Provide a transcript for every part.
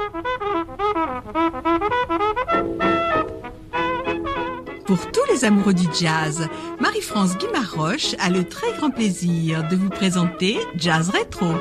Pour tous les amoureux du jazz, Marie-France Guimard-Roche a le très grand plaisir de vous présenter Jazz Rétro.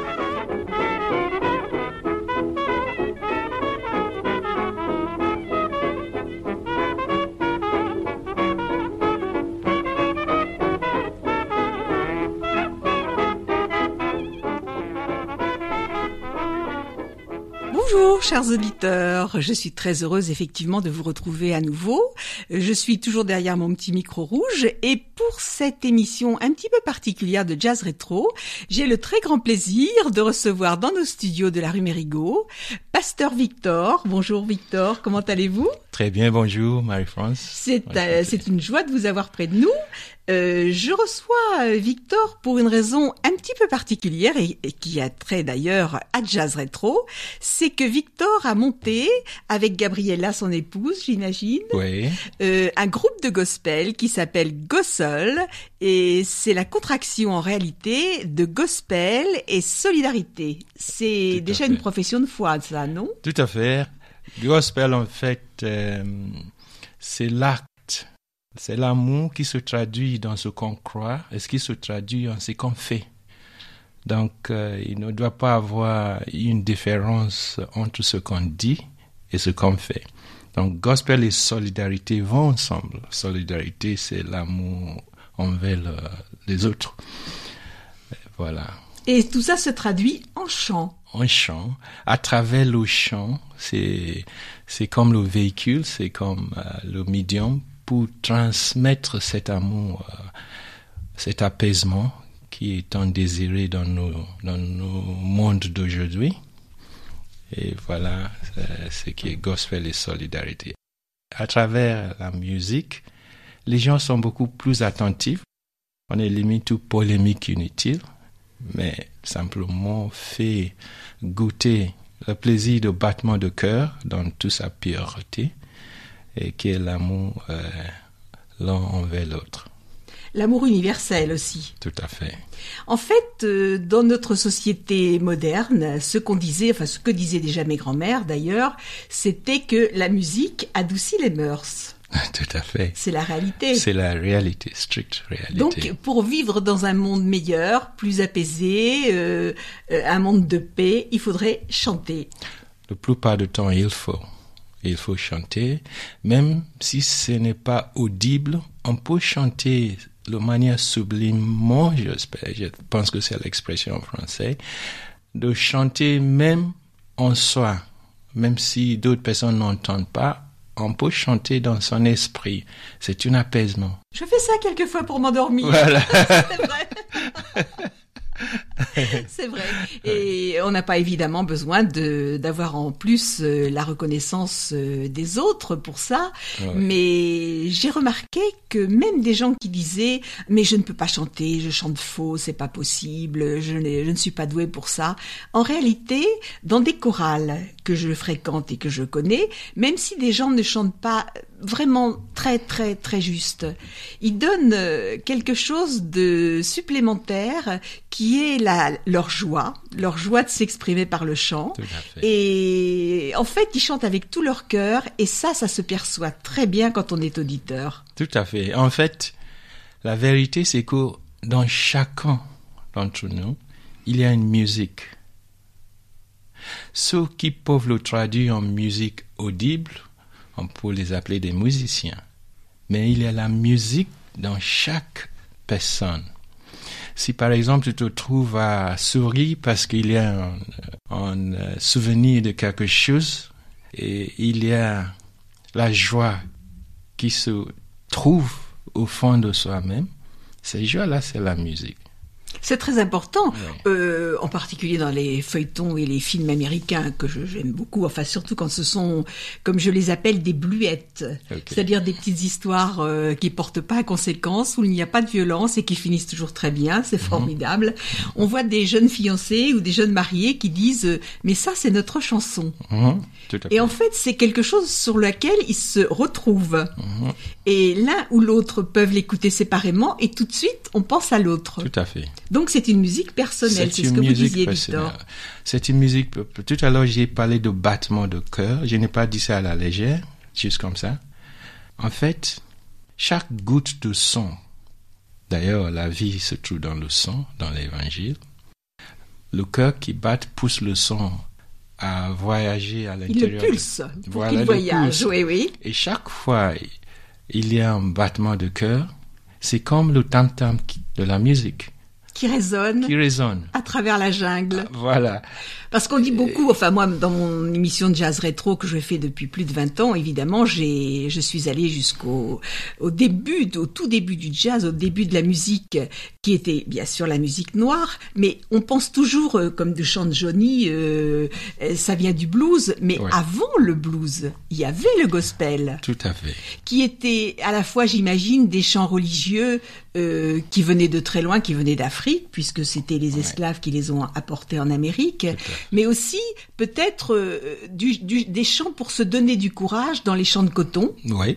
Bonjour chers auditeurs, je suis très heureuse effectivement de vous retrouver à nouveau. Je suis toujours derrière mon petit micro rouge et pour cette émission un petit peu particulière de Jazz Rétro, j'ai le très grand plaisir de recevoir dans nos studios de la rue Mérigot, Pasteur Victor. Bonjour Victor, comment allez-vous ? Très bien, bonjour Marie-France. C'est une joie de vous avoir près de nous. Je reçois Victor pour une raison un petit peu particulière et qui a trait d'ailleurs à Jazz Rétro. C'est que Victor a monté, avec Gabriella, son épouse, j'imagine, oui. Un groupe de gospel qui s'appelle Gossol et c'est la contraction en réalité de gospel et solidarité. C'est déjà une profession de foi, ça, non ? Tout à fait. Gospel, en fait, c'est l'acte. C'est l'amour qui se traduit dans ce qu'on croit et ce qui se traduit en ce qu'on fait. Donc, il ne doit pas avoir une différence entre ce qu'on dit et ce qu'on fait. Donc, gospel et solidarité vont ensemble. Solidarité, c'est l'amour envers les autres. Voilà. Et tout ça se traduit en chant. En chant. À travers le chant, c'est comme le véhicule, c'est comme le médium pour transmettre cet amour, cet apaisement qui est tant désiré dans nos mondes d'aujourd'hui. Et voilà ce qui est gospel et solidarité. À travers la musique, les gens sont beaucoup plus attentifs. On élimine toute polémique inutile, mais simplement fait goûter le plaisir de battement de cœur dans toute sa pureté. Et qui est l'amour l'un envers l'autre. L'amour universel aussi. Tout à fait. En fait, dans notre société moderne, ce que disaient déjà mes grands-mères d'ailleurs, c'était que la musique adoucit les mœurs. Tout à fait. C'est la réalité. C'est la réalité, stricte réalité. Donc, pour vivre dans un monde meilleur, plus apaisé, un monde de paix, il faudrait chanter. La plupart du temps, il faut chanter, même si ce n'est pas audible, on peut chanter de manière sublimement, j'espère, je pense que c'est l'expression en français, de chanter même en soi, même si d'autres personnes n'entendent pas, on peut chanter dans son esprit. C'est un apaisement. Je fais ça quelquefois pour m'endormir. Voilà. C'est vrai. C'est vrai. Et on n'a pas évidemment besoin d'avoir en plus la reconnaissance des autres pour ça. Ouais. Mais j'ai remarqué que même des gens qui disaient « mais je ne peux pas chanter, je chante faux, c'est pas possible, je ne suis pas doué pour ça ». En réalité, dans des chorales que je fréquente et que je connais, même si des gens ne chantent pas vraiment très très très juste, ils donnent quelque chose de supplémentaire qui est leur joie de s'exprimer par le chant. Et en fait, ils chantent avec tout leur cœur et ça se perçoit très bien quand on est auditeur. Tout à fait. En fait, la vérité, c'est que dans chacun d'entre nous, il y a une musique. Ceux qui peuvent le traduire en musique audible, on peut les appeler des musiciens. Mais il y a la musique dans chaque personne. Si par exemple tu te trouves à sourire parce qu'il y a un souvenir de quelque chose et il y a la joie qui se trouve au fond de soi-même, cette joie-là, c'est la musique. C'est très important, en particulier dans les feuilletons et les films américains que j'aime beaucoup, enfin surtout quand ce sont, comme je les appelle, des bluettes, c'est-à-dire des petites histoires qui portent pas à conséquence, où il n'y a pas de violence et qui finissent toujours très bien, c'est formidable. On voit des jeunes fiancés ou des jeunes mariés qui disent « mais ça c'est notre chanson ». Et en fait c'est quelque chose sur lequel ils se retrouvent. Et l'un ou l'autre peuvent l'écouter séparément et tout de suite on pense à l'autre. Tout à fait. Donc c'est une musique personnelle, c'est ce que vous disiez, Victor. C'est une musique, tout à l'heure j'ai parlé de battement de cœur, je n'ai pas dit ça à la légère, juste comme ça. En fait, chaque goutte de sang, d'ailleurs la vie se trouve dans le sang, dans l'évangile, le cœur qui bat pousse le sang à voyager à l'intérieur. Il le pulse pour qu'il voyage, oui. Et chaque fois il y a un battement de cœur, c'est comme le tam-tam de la musique. Qui résonne à travers la jungle. Voilà. Parce qu'on dit beaucoup, enfin moi, dans mon émission de jazz rétro que je fais depuis plus de 20 ans, évidemment, je suis allée jusqu'au tout début du jazz, au début de la musique, qui était bien sûr la musique noire, mais on pense toujours, comme de chant de Johnny, ça vient du blues, mais avant le blues, il y avait le gospel. Tout à fait. Qui était à la fois, j'imagine, des chants religieux qui venaient de très loin, qui venaient d'Afrique, puisque c'était les esclaves qui les ont apportés en Amérique, mais aussi peut-être des chants pour se donner du courage dans les champs de coton. Oui.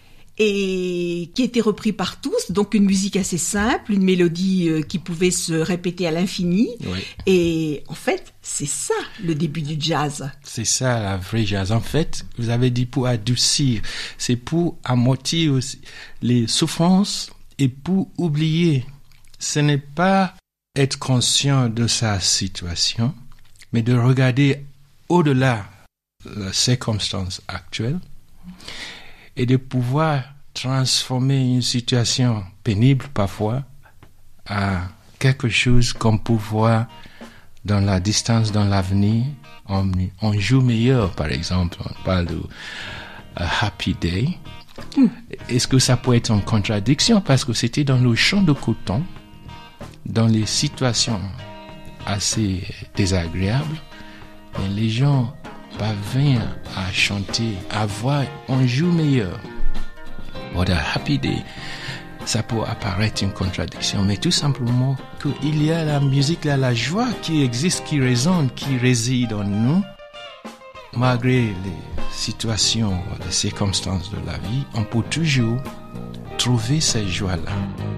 Et qui était repris par tous, donc une musique assez simple, une mélodie qui pouvait se répéter à l'infini. Oui. Et en fait, c'est ça le début du jazz. C'est ça la vraie jazz. En fait, vous avez dit pour adoucir, c'est pour amortir aussi les souffrances et pour oublier. Ce n'est pas être conscient de sa situation, mais de regarder au-delà de la circonstance actuelle et de pouvoir transformer une situation pénible parfois à quelque chose qu'on peut voir dans la distance, dans l'avenir, en jour meilleur, par exemple. On parle de Happy Day. Est-ce que ça peut être en contradiction? Parce que c'était dans le champ de coton, dans les situations assez désagréables, mais les gens parviennent à chanter, à voir un jour meilleur. What a happy day. Ça peut apparaître une contradiction, mais tout simplement qu'il y a la musique, là, la joie qui existe, qui résonne, qui réside en nous. Malgré les situations, les circonstances de la vie, on peut toujours trouver cette joie-là.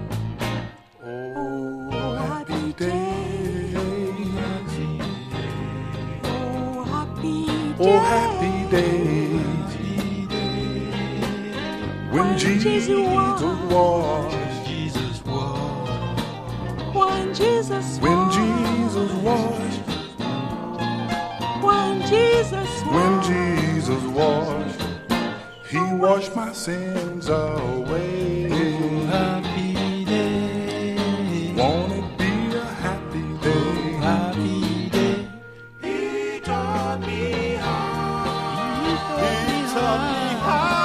Oh, happy day. Oh, happy day. When Jesus washed. When Jesus washed. When Jesus washed, He washed my sins away. Oh, happy day. Won't it be a happy day? Oh, happy day. He taught me how. He taught me how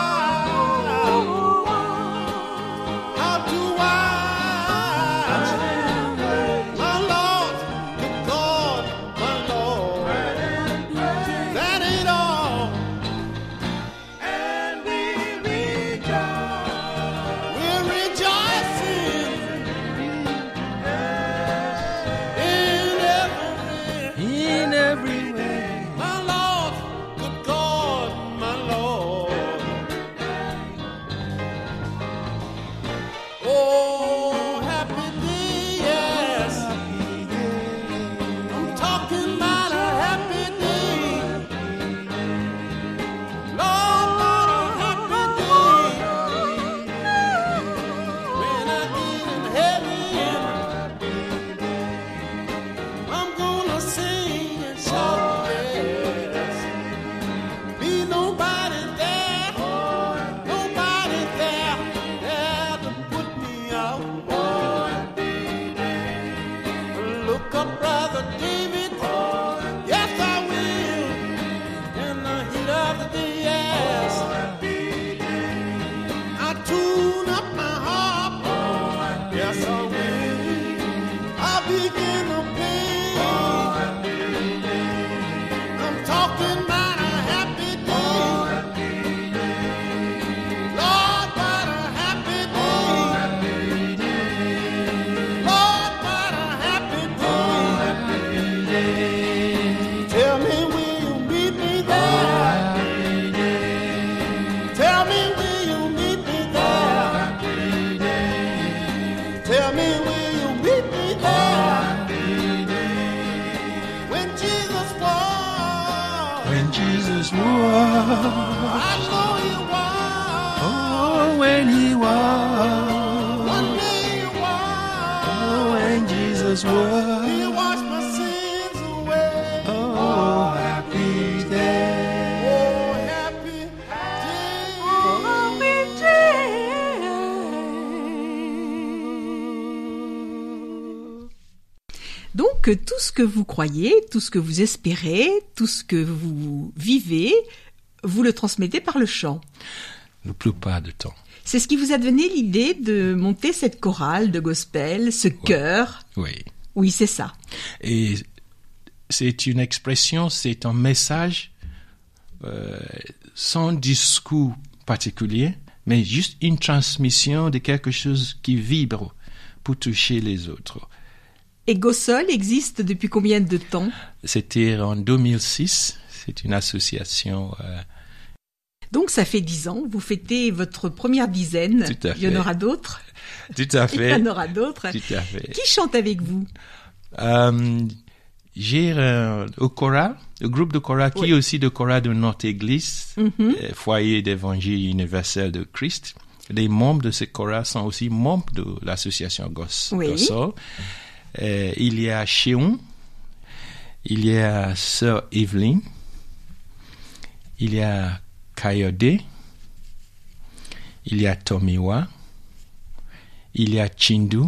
to wise. My Lord, the Lord, my Lord. That ain't all. And we rejoice. when Jesus was. I know he was. Oh, when he was. One day he was. Oh, when Jesus He was. washed my sins away. Oh, happy day. Oh, happy day. Donc, tout ce que vous croyez, tout ce que vous espérez, tout ce que vous vivez, vous le transmettez par le chant. La plupart du temps. C'est ce qui vous a donné l'idée de monter cette chorale de gospel, ce chœur. Oui. Oui, c'est ça. Et c'est une expression, c'est un message sans discours particulier, mais juste une transmission de quelque chose qui vibre pour toucher les autres. Et Gossol existe depuis combien de temps? C'était en 2006, c'est une association. Donc ça fait 10 ans, vous fêtez votre première dizaine. Tout à Il y en fait. aura d'autres. Tout à Il y fait. en aura d'autres. Tout à fait. Qui chante avec vous? J'ai au choral, le groupe de choral qui Oui. est aussi le choral de notre église, Mhm. Foyer d'Évangile universel de Christ. Les membres de ce choral sont aussi membres de l'association Oui. Gossol. Il y a Chéon, il y a Sœur Evelyne, il y a Kayode, il y a Tomiwa, il y a Chindu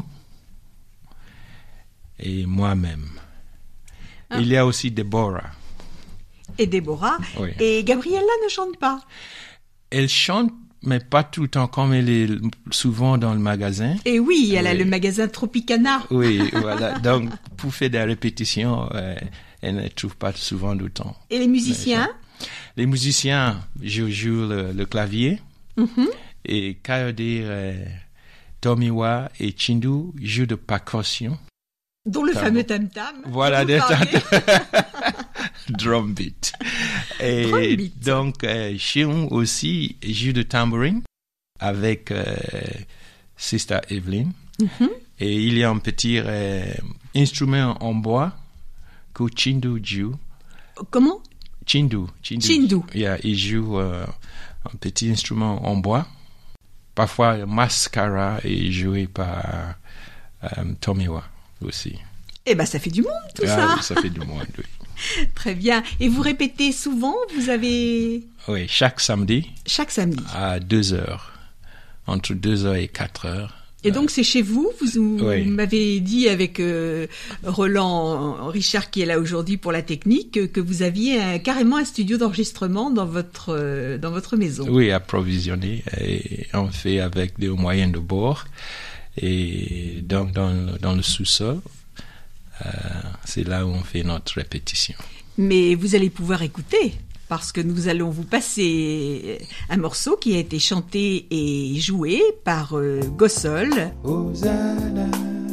et moi-même. Il y a aussi Deborah. Et Déborah. Oui. Et Gabriella ne chante pas. Elle chante, mais pas tout le temps, comme elle est souvent dans le magasin. Et oui, elle a Oui. le magasin Tropicana. Oui, voilà. Donc, pour faire des répétitions, elle ne trouve pas souvent du temps. Et les musiciens? Les musiciens, je joue le clavier. Et Kayode, Tomiwa et Chindu jouent de percussion. Dont le Tam. fameux tam-tam. Voilà, dont vous parlez. drum beat. Et Drum beat. donc, Chéon aussi joue de tambourine avec Sister Evelyn. Et il y a un petit instrument en bois que Chindu joue. Comment? Chindu. Chindu. Yeah, il joue un petit instrument en bois. Parfois, Mascara est joué par Tomiwa aussi. Eh ben, ça fait du monde, tout Ah, ça. ça fait du monde, oui. Très bien. Et vous répétez souvent? Vous avez Oui, chaque samedi chaque samedi. à 2h, entre 2h et 4h. Et donc, c'est chez vous? Vous Oui. m'avez dit avec Roland Richard, qui est là aujourd'hui pour la technique, que vous aviez carrément un studio d'enregistrement dans votre maison. Oui, approvisionné, et on fait avec des moyens de bord. Et donc, dans le sous-sol, c'est là où on fait notre répétition. Mais vous allez pouvoir écouter, parce que nous allons vous passer un morceau qui a été chanté et joué par Gossol. Hosanna,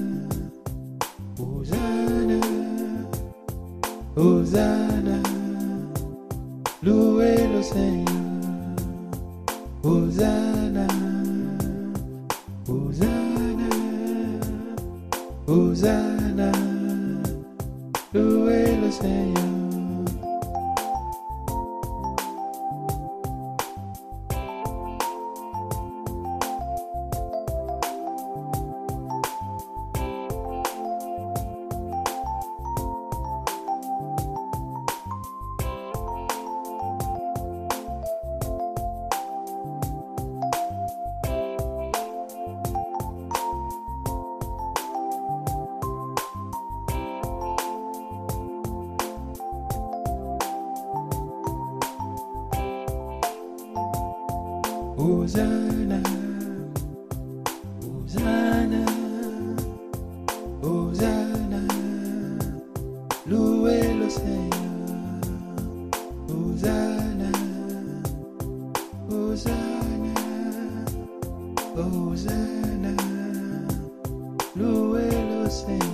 Hosanna, Hosanna, louez le Seigneur. Hosanna, Hosanna, Hosanna, louez le Seigneur. Hosanna, Hosanna, Hosanna, louez le Seigneur. Hosanna, Hosanna, Hosanna, louez le Seigneur.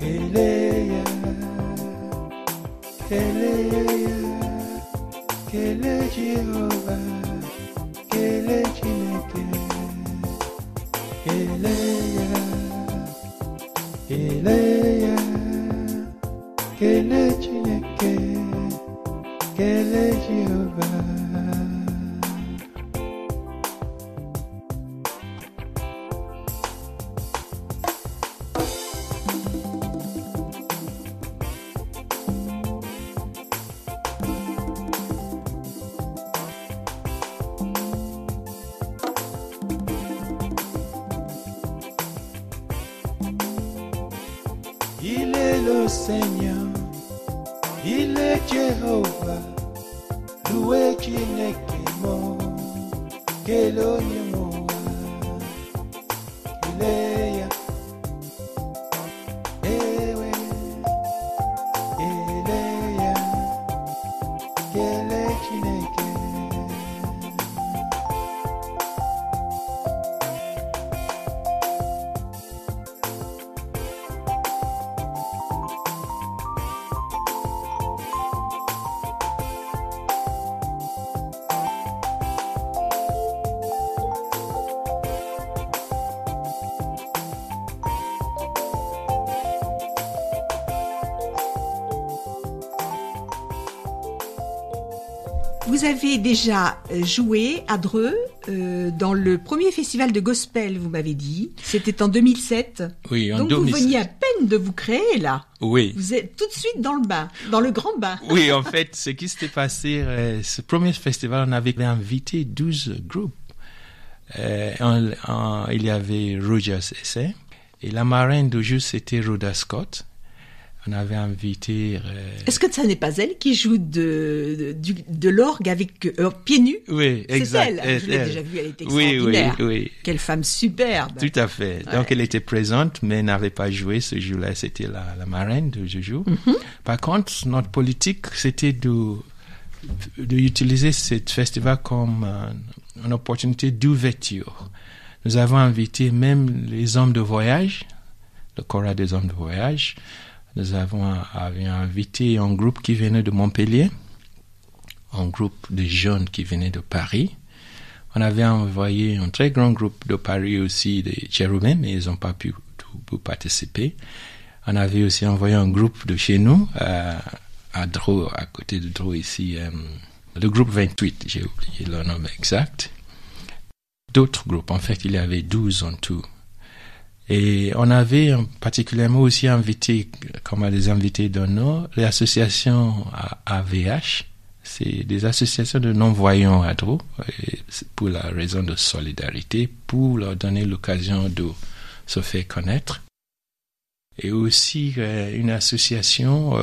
Keleya, Keleya, Kele Jehovah, Kele Chineke, Keleya, Keleya, Kele Chineke, Kele Jehovah. Il est le Seigneur, il est Jehovah, loué Chineke mo, Kelonye moa, Keleya, Ewe, Keleya, Kele Chineke. Vous avez déjà joué à Dreux dans le premier festival de gospel, vous m'avez dit. C'était en 2007. Oui, en Donc 2007. vous veniez à peine de vous créer là. Oui. Vous êtes tout de suite dans le bain, dans le grand bain. Oui, en fait, ce qui s'était passé, ce premier festival, on avait invité 12 groupes. Il y avait Rogers Essay, et la marraine de jeu, c'était Rhoda Scott. On avait invité... Est-ce que ce n'est pas elle qui joue de l'orgue avec pieds nus? Oui, exact. C'est elle. Je l'ai déjà vue, elle était Oui, extraordinaire. oui. Quelle femme superbe. Tout à fait. Ouais. Donc, elle était présente, mais n'avait pas joué ce jour-là. C'était la marraine de Jojo. Mhm. Par contre, notre politique, c'était d'utiliser ce festival comme une opportunité d'ouverture. Nous avons invité même les hommes de voyage, le choral des hommes de voyage. Nous avions invité un groupe qui venait de Montpellier, un groupe de jeunes qui venaient de Paris. On avait envoyé un très grand groupe de Paris aussi, des Chérubins, mais ils n'ont pas pu participer. On avait aussi envoyé un groupe de chez nous, à Dreux, à côté de Dreux ici, le groupe 28, j'ai oublié le nom exact. D'autres groupes, en fait, il y avait 12 en tout. Et on avait particulièrement aussi invité, comme des invités d'honneur, les associations AVH. C'est des associations de non-voyants à Dreux, pour la raison de solidarité, pour leur donner l'occasion de se faire connaître. Et aussi une association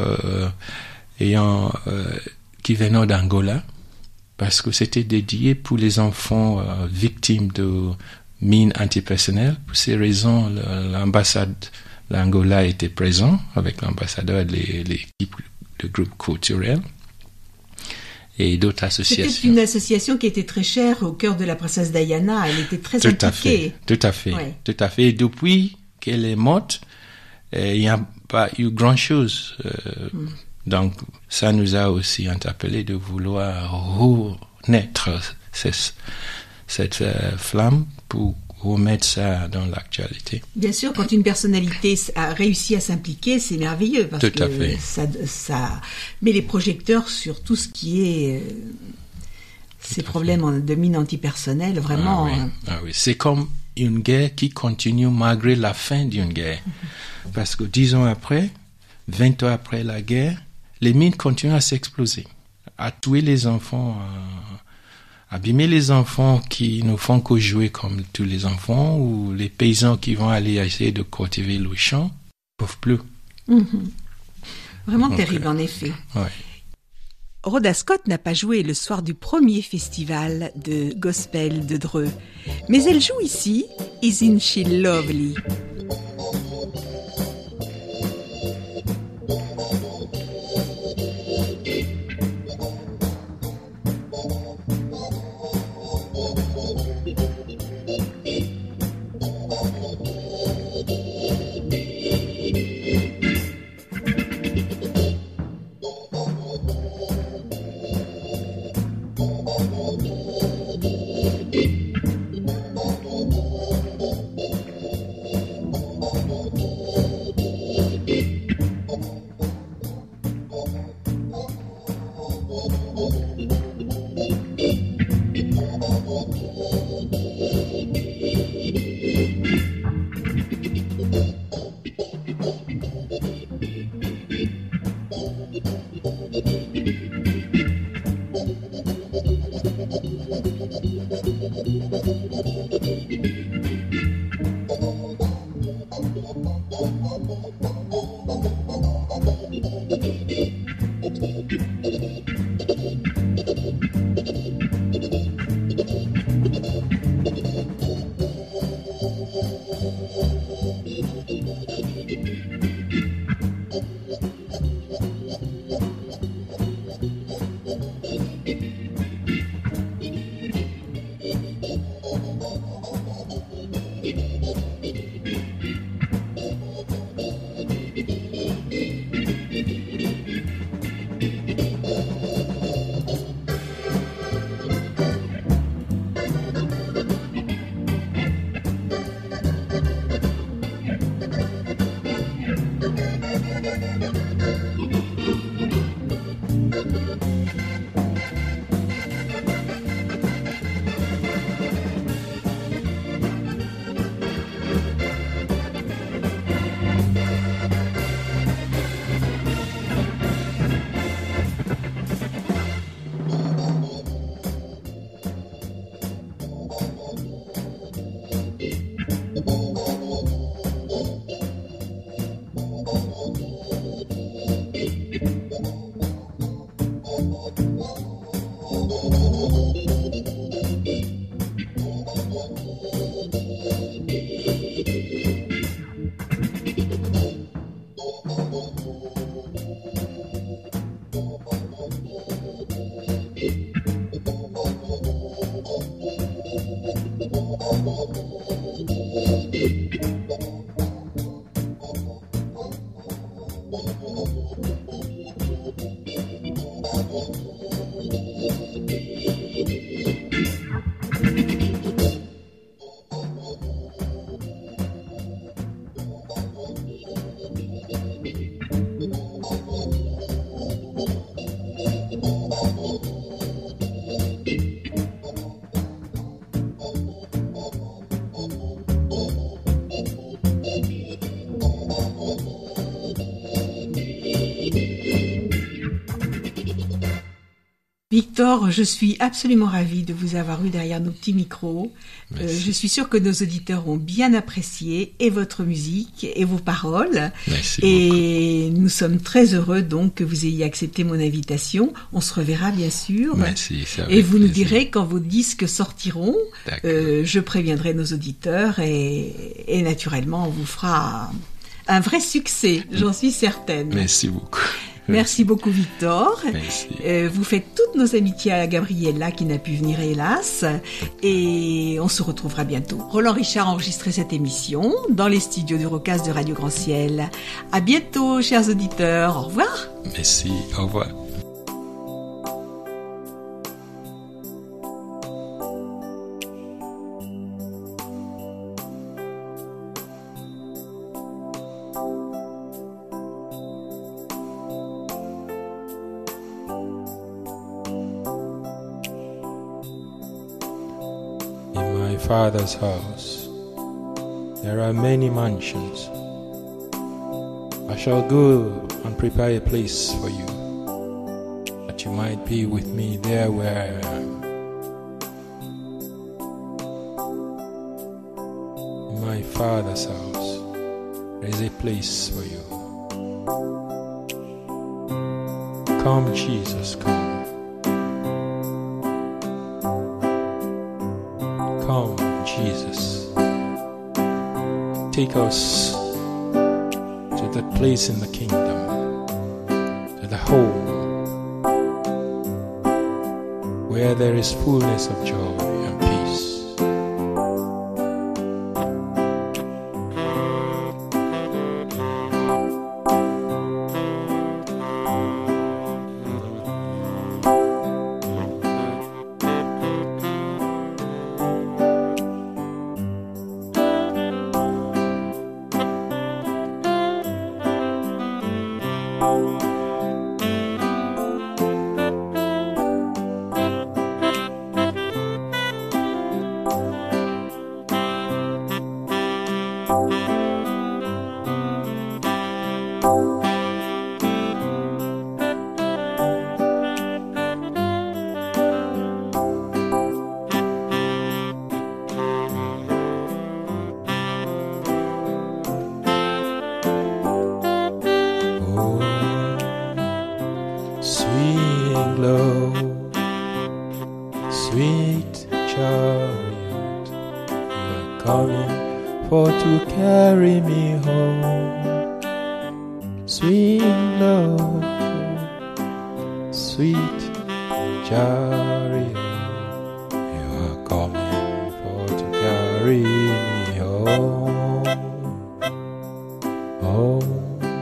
qui venait d'Angola, parce que c'était dédié pour les enfants victimes de mines antipersonnelles. Pour ces raisons, l'ambassade d'Angola était présent avec l'ambassadeur de l'équipe de groupe culturel et d'autres associations. C'était une association qui était très chère au cœur de la princesse Diana. Elle était très impliquée. Tout à fait. Et depuis qu'elle est morte, il n'y a pas eu grand-chose. Donc, ça nous a aussi interpellé de vouloir renaître cette flamme pour remettre ça dans l'actualité. Bien sûr, quand une personnalité a réussi à s'impliquer, c'est merveilleux parce tout à fait. Ça met les projecteurs sur tout ce qui est ces problèmes de mines antipersonnelles, vraiment. Ah oui. C'est comme une guerre qui continue malgré la fin d'une guerre. Parce que 10 ans après, 20 ans après la guerre, les mines continuent à s'exploser, à tuer les enfants, abîmer les enfants qui ne font que jouer comme tous les enfants, ou les paysans qui vont aller essayer de cultiver le champ ne peuvent plus. Vraiment terrible, en effet. Ouais. Rhoda Scott n'a pas joué le soir du premier festival de gospel de Dreux, mais elle joue ici Isn't She Lovely? Victor, je suis absolument ravie de vous avoir eu derrière nos petits micros. Je suis sûre que nos auditeurs ont bien apprécié et votre musique et vos paroles. Merci et beaucoup. Nous sommes très heureux donc que vous ayez accepté mon invitation. On se reverra bien sûr. Merci. Et vous nous direz quand vos disques sortiront. Je préviendrai nos auditeurs et naturellement on vous fera un vrai succès, j'en suis certaine. Merci beaucoup. Merci beaucoup Victor. Merci. Vous faites toutes nos amitiés à Gabriella qui n'a pu venir hélas et on se retrouvera bientôt. Roland Richard a enregistré cette émission dans les studios du Rocast de Radio Grand Ciel. À bientôt chers auditeurs, au revoir. Merci, au revoir. Father's house there are many mansions. I shall go and prepare a place for you, that you might be with me there where I am. In my Father's house there is a place for you. Come, Jesus, come. Come, Jesus, take us to that place in the kingdom, to the home where there is fullness of joy and peace. Sweet chariot, you are coming for to to carry me home. Sweet love, sweet chariot, you are coming for to carry me home. Home.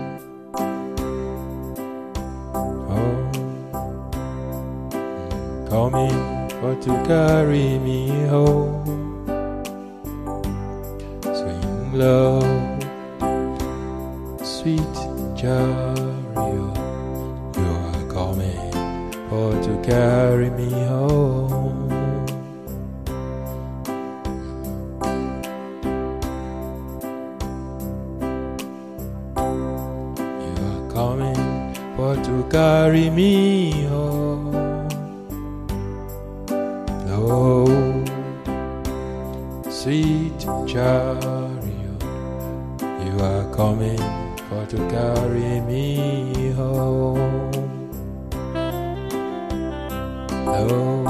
Coming for to carry me home. Sweet love, sweet chariot, you are coming for to carry me home. You are coming for to carry me home. Oh, sweet chariot, you are coming for to carry me home. Oh,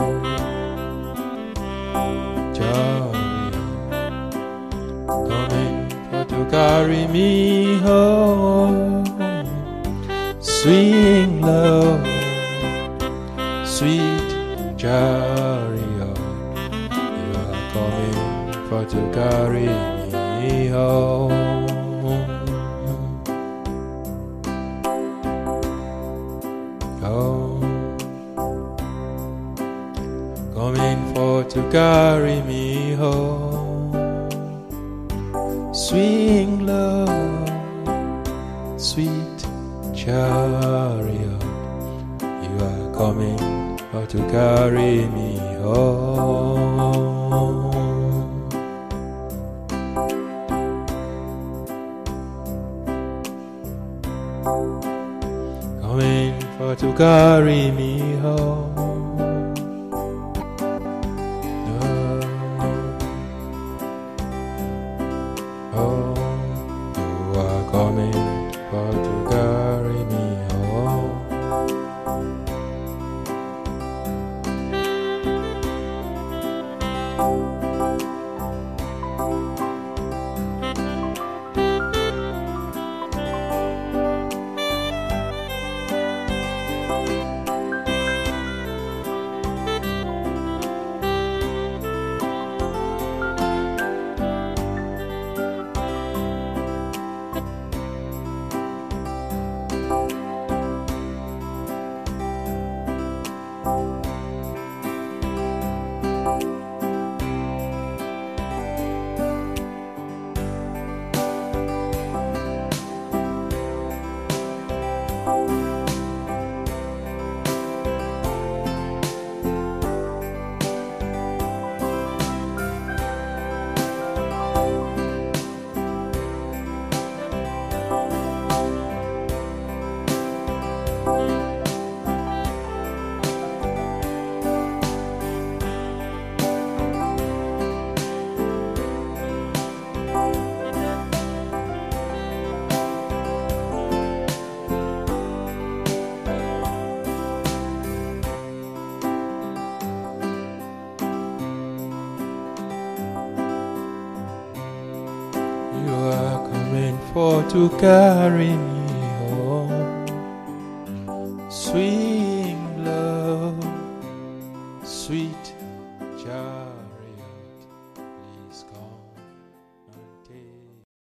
chariot, coming for to carry me home. Sweet love, sweet chariot, you are coming for to carry me home. Oh, coming for to carry me home. Sweet love, sweet chariot, you are coming for to carry me home. Coming for to carry me home. Oh, you are coming for to carry me home. For to carry me home, sweet